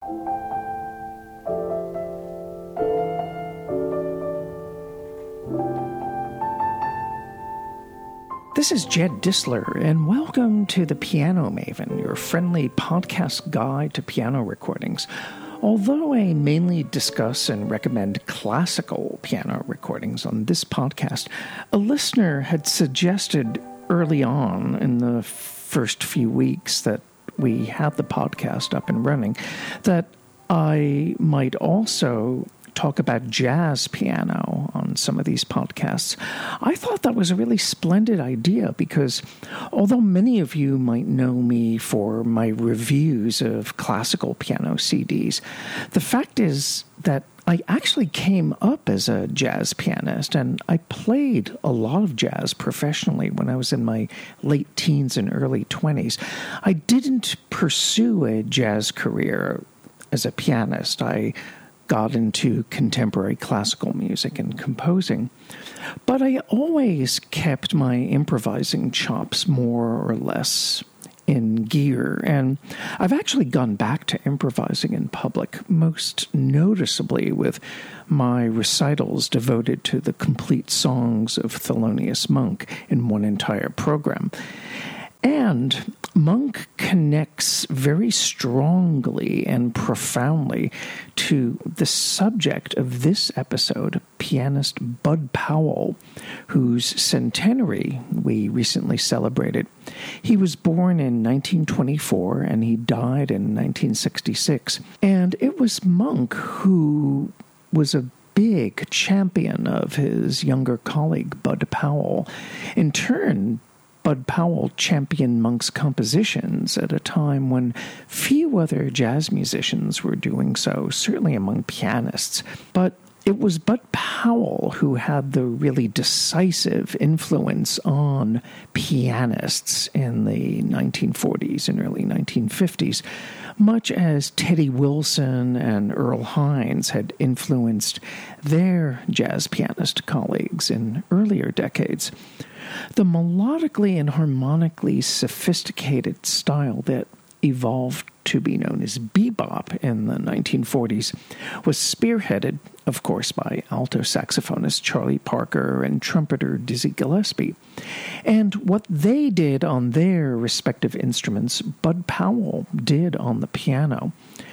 This is Jed Disler, and welcome to The Piano Maven, your friendly podcast guide to piano recordings. Although I mainly discuss and recommend classical piano recordings on this podcast, a listener had suggested early on in the first few weeks that we had the podcast up and running that I might also talk about jazz piano on some of these podcasts. I thought that was a really splendid idea because although many of you might know me for my reviews of classical piano CDs, the fact is that I actually came up as a jazz pianist, and I played a lot of jazz professionally when I was in my late teens and early 20s. I didn't pursue a jazz career as a pianist. I got into contemporary classical music and composing. But I always kept my improvising chops more or less in gear, and I've actually gone back to improvising in public, most noticeably with my recitals devoted to the complete songs of Thelonious Monk in one entire program. And Monk connects very strongly and profoundly to the subject of this episode, pianist Bud Powell, whose centenary we recently celebrated. He was born in 1924 and he died in 1966. And it was Monk who was a big champion of his younger colleague, Bud Powell. In turn, Bud Powell championed Monk's compositions at a time when few other jazz musicians were doing so, certainly among pianists. But it was Bud Powell who had the really decisive influence on pianists in the 1940s and early 1950s, much as Teddy Wilson and Earl Hines had influenced their jazz pianist colleagues in earlier decades. The melodically and harmonically sophisticated style that evolved to be known as bebop in the 1940s was spearheaded, of course, by alto saxophonist Charlie Parker and trumpeter Dizzy Gillespie. And what they did on their respective instruments, Bud Powell did on the piano.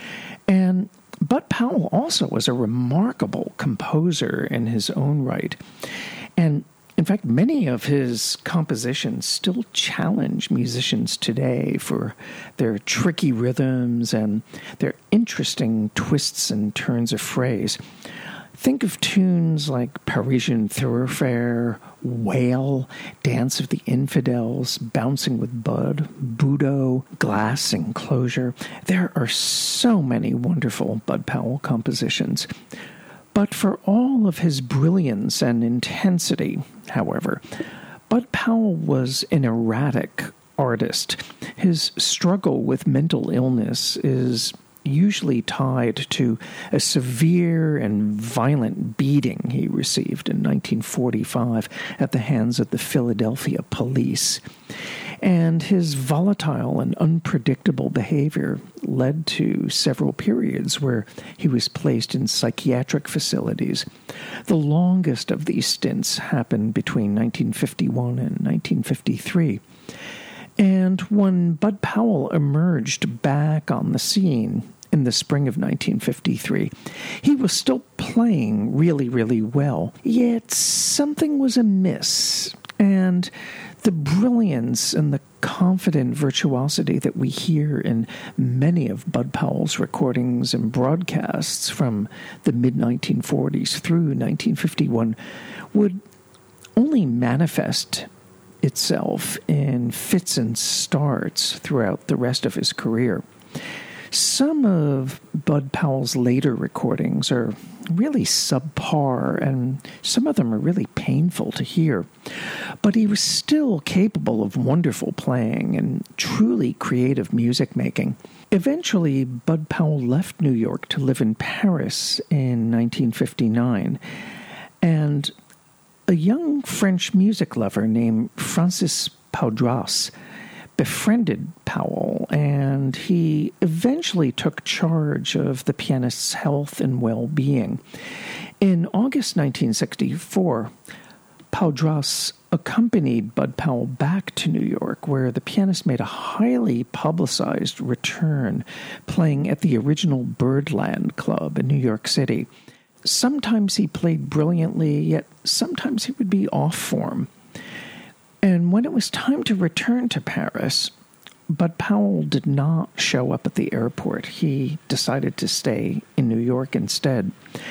And Bud Powell also was a remarkable composer in his own right. And in fact, many of his compositions still challenge musicians today for their tricky rhythms and their interesting twists and turns of phrase. Think of tunes like Parisian Thoroughfare, Whale, Dance of the Infidels, Bouncing with Bud, Budo, Glass Enclosure. There are so many wonderful Bud Powell compositions. But for all of his brilliance and intensity, however, Bud Powell was an erratic artist. His struggle with mental illness is usually tied to a severe and violent beating he received in 1945 at the hands of the Philadelphia police. And his volatile and unpredictable behavior led to several periods where he was placed in psychiatric facilities. The longest of these stints happened between 1951 and 1953. And when Bud Powell emerged back on the scene in the spring of 1953, he was still playing really, really well. Yet something was amiss, and the brilliance and the confident virtuosity that we hear in many of Bud Powell's recordings and broadcasts from the mid-1940s through 1951 would only manifest itself in fits and starts throughout the rest of his career. Some of Bud Powell's later recordings are really subpar, and some of them are really painful to hear. But he was still capable of wonderful playing and truly creative music making. Eventually, Bud Powell left New York to live in Paris in 1959, and a young French music lover named Francis Paudras befriended Powell, and he eventually took charge of the pianist's health and well-being. In August 1964, Poudras accompanied Bud Powell back to New York, where the pianist made a highly publicized return, playing at the original Birdland Club in New York City. Sometimes he played brilliantly, yet sometimes he would be off form. And when it was time to return to Paris, Bud Powell did not show up at the airport. He decided to stay in New York instead.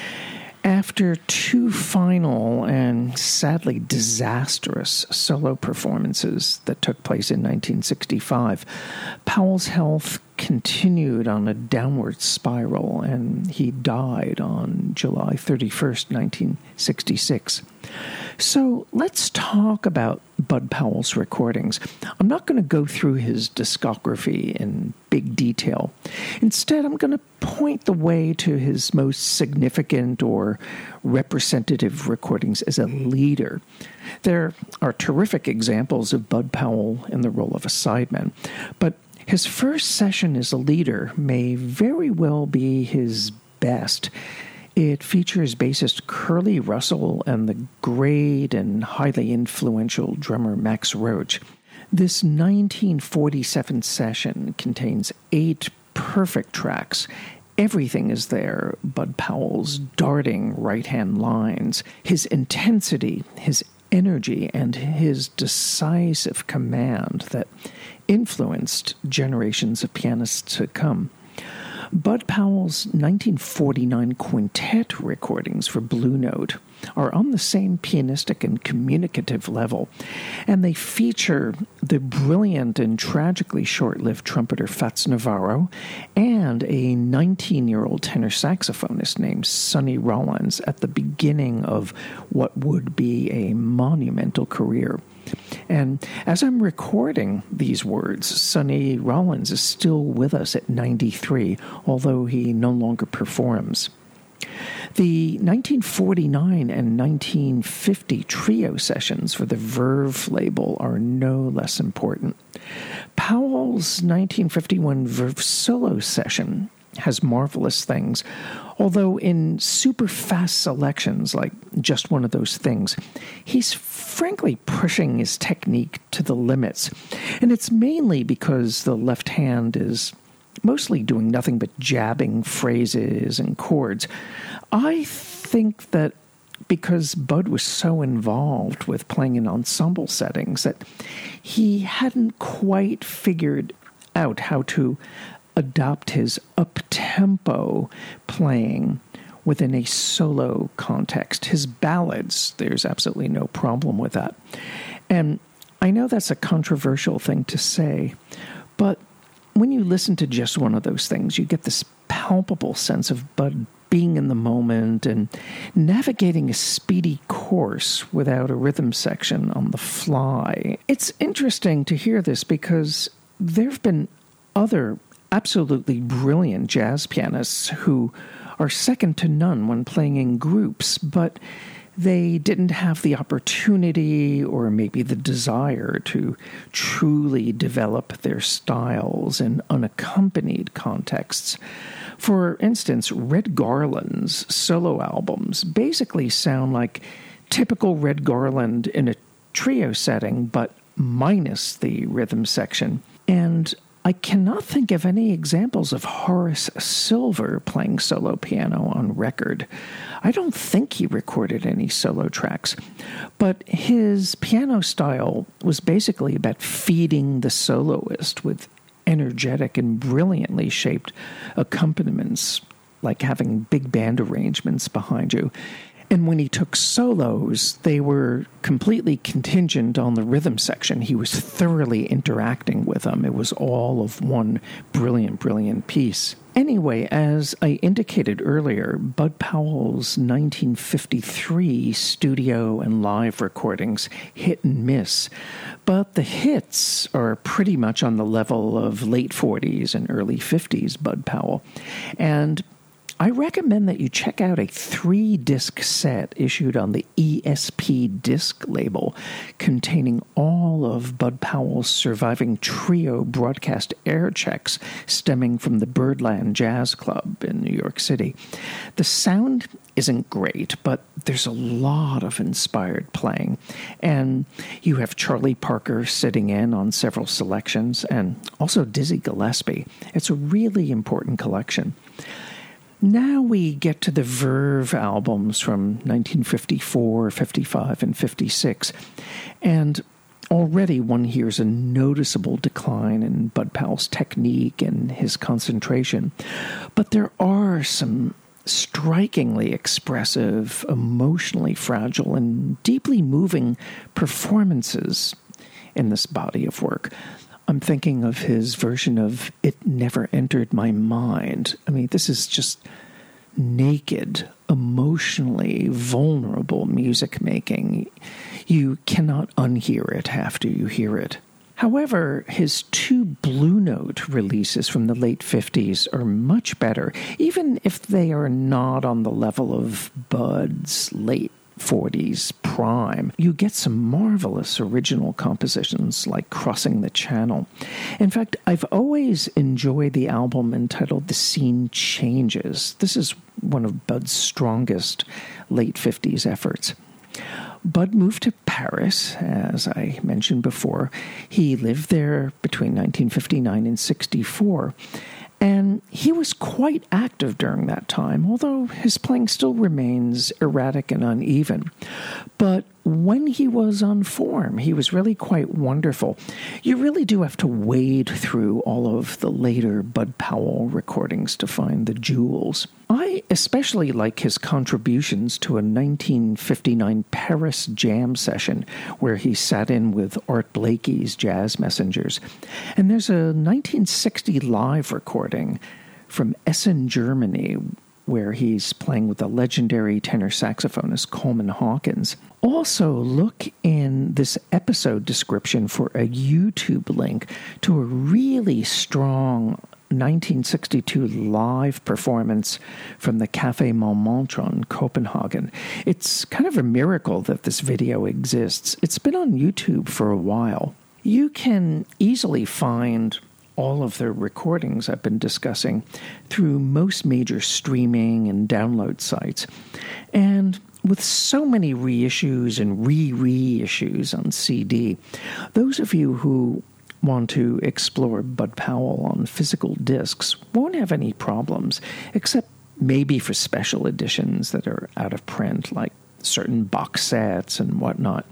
After two final and sadly disastrous solo performances that took place in 1965, Powell's health continued on a downward spiral, and he died on July 31st, 1966. So let's talk about Bud Powell's recordings. I'm not going to go through his discography in big detail. Instead, I'm going to point the way to his most significant or representative recordings as a leader. There are terrific examples of Bud Powell in the role of a sideman, but his first session as a leader may very well be his best. It features bassist Curly Russell and the great and highly influential drummer Max Roach. This 1947 session contains 8 perfect tracks. Everything is there: Bud Powell's darting right-hand lines, his intensity, his energy, and his decisive command that influenced generations of pianists to come. Bud Powell's 1949 quintet recordings for Blue Note are on the same pianistic and communicative level, and they feature the brilliant and tragically short-lived trumpeter Fats Navarro and a 19-year-old tenor saxophonist named Sonny Rollins at the beginning of what would be a monumental career. And as I'm recording these words, Sonny Rollins is still with us at 93, although he no longer performs. The 1949 and 1950 trio sessions for the Verve label are no less important. Powell's 1951 Verve solo session has marvelous things, although in super fast selections like Just One of Those Things, he's frankly pushing his technique to the limits. And it's mainly because the left hand is mostly doing nothing but jabbing phrases and chords. I think that because Bud was so involved with playing in ensemble settings that he hadn't quite figured out how to adopt his up-tempo playing within a solo context. His ballads, there's absolutely no problem with that. And I know that's a controversial thing to say, but when you listen to Just One of Those Things, you get this palpable sense of Bud being in the moment and navigating a speedy course without a rhythm section on the fly. It's interesting to hear this because there have been other absolutely brilliant jazz pianists who are second to none when playing in groups, but they didn't have the opportunity or maybe the desire to truly develop their styles in unaccompanied contexts. For instance, Red Garland's solo albums basically sound like typical Red Garland in a trio setting, but minus the rhythm section. And I cannot think of any examples of Horace Silver playing solo piano on record. I don't think he recorded any solo tracks, but his piano style was basically about feeding the soloist with energetic and brilliantly shaped accompaniments, like having big band arrangements behind you. And when he took solos, they were completely contingent on the rhythm section. He was thoroughly interacting with them. It was all of one brilliant, brilliant piece. Anyway, as I indicated earlier, Bud Powell's 1953 studio and live recordings hit and miss, but the hits are pretty much on the level of late 40s and early 50s Bud Powell. And I recommend that you check out a 3-disc set issued on the ESP disc label containing all of Bud Powell's surviving trio broadcast air checks stemming from the Birdland Jazz Club in New York City. The sound isn't great, but there's a lot of inspired playing. And you have Charlie Parker sitting in on several selections, and also Dizzy Gillespie. It's a really important collection. Now we get to the Verve albums from 1954, 55, and 56, and already one hears a noticeable decline in Bud Powell's technique and his concentration. But there are some strikingly expressive, emotionally fragile, and deeply moving performances in this body of work. I'm thinking of his version of It Never Entered My Mind. I mean, this is just naked, emotionally vulnerable music making. You cannot unhear it after you hear it. However, his 2 Blue Note releases from the late 50s are much better, even if they are not on the level of Bud's late 40s prime. You get some marvelous original compositions like Crossing the Channel. In fact, I've always enjoyed the album entitled The Scene Changes. This is one of Bud's strongest late 50s efforts. Bud moved to Paris, as I mentioned before. He lived there between 1959 and 64. And he was quite active during that time, although his playing still remains erratic and uneven. But when he was on form, he was really quite wonderful. You really do have to wade through all of the later Bud Powell recordings to find the jewels. I especially like his contributions to a 1959 Paris jam session where he sat in with Art Blakey's Jazz Messengers. And there's a 1960 live recording from Essen, Germany, where he's playing with the legendary tenor saxophonist Coleman Hawkins. Also, look in this episode description for a YouTube link to a really strong 1962 live performance from the Café Montmartre in Copenhagen. It's kind of a miracle that this video exists. It's been on YouTube for a while. You can easily find all of the recordings I've been discussing through most major streaming and download sites. And with so many reissues and reissues on CD, those of you who want to explore Bud Powell on physical discs won't have any problems, except maybe for special editions that are out of print, like certain box sets and whatnot.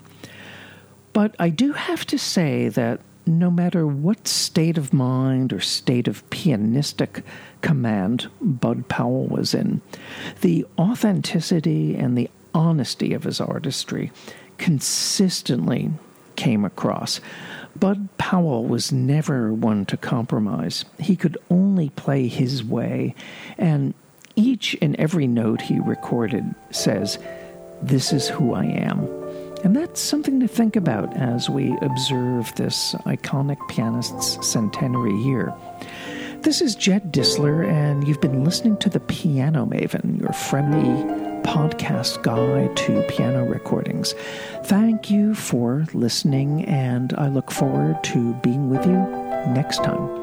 But I do have to say that no matter what state of mind or state of pianistic command Bud Powell was in, the authenticity and the honesty of his artistry consistently came across. Bud Powell was never one to compromise. He could only play his way, and each and every note he recorded says, "This is who I am." And that's something to think about as we observe this iconic pianist's centenary year. This is Jed Disler, and you've been listening to The Piano Maven, your friendly podcast guide to piano recordings. Thank you for listening, and I look forward to being with you next time.